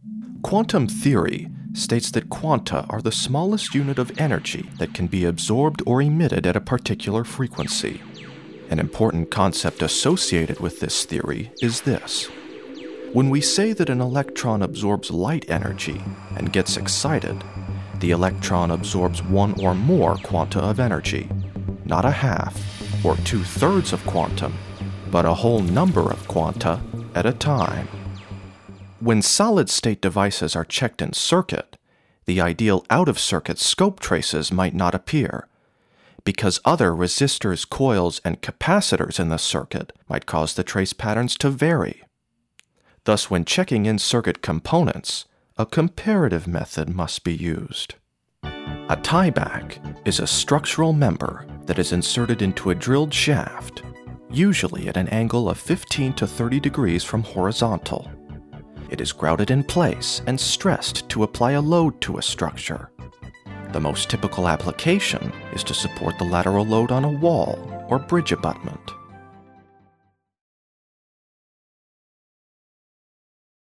Quantum theory states that quanta are the smallest unit of energy that can be absorbed or emitted at a particular frequency. An important concept associated with this theory is this. When we say that an electron absorbs light energy and gets excited, the electron absorbs one or more quanta of energy, not a half or 2/3 of quantum, but a whole number of quanta at a time. When solid-state devices are checked in circuit, the ideal out-of-circuit scope traces might not appear, because other resistors, coils, and capacitors in the circuit might cause the trace patterns to vary. Thus, when checking in-circuit components, a comparative method must be used. A tieback is a structural member that is inserted into a drilled shaft, usually at an angle of 15 to 30 degrees from horizontal. It is grouted in place and stressed to apply a load to a structure. The most typical application is to support the lateral load on a wall or bridge abutment.